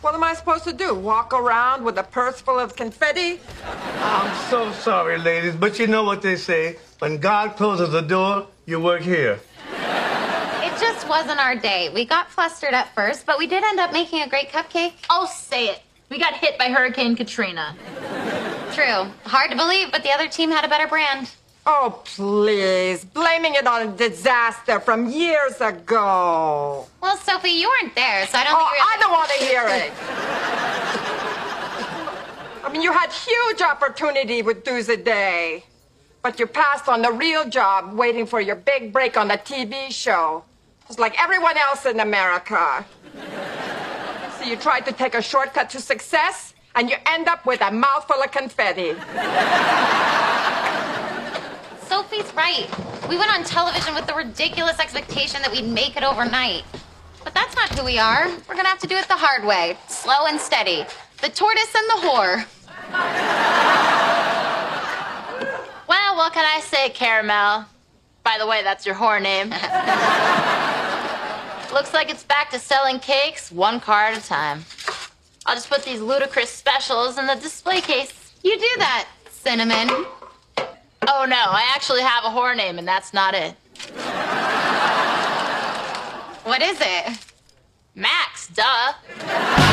What am I supposed to do? Walk around with a purse full of confetti? I'm so sorry, ladies, but you know what they say. When God closes the door, you work here. It just wasn't our day. We got flustered at first, but we did end up making a great cupcake. Oh, say it. We got hit by Hurricane Katrina. True. Hard to believe, but the other team had a better brand. Oh, please. Blaming it on a disaster from years ago. Well, Sophie, you weren't there, so I don't think you I don't want to hear it. I mean, you had huge opportunity with Tuesday Day, but you passed on the real job waiting for your big break on the TV show. Just like everyone else in America. So you tried to take a shortcut to success, and you end up with a mouthful of confetti. Sophie's right. We went on television with the ridiculous expectation that we'd make it overnight. But that's not who we are. We're gonna have to do it the hard way. Slow and steady. The tortoise and the whore. Well, what can I say, Caramel? By the way, that's your whore name. Looks like it's back to selling cakes one car at a time. I'll just put these ludicrous specials in the display case. You do that, Cinnamon. Oh, no, I actually have a whore name, and that's not it. What is it? Max, duh.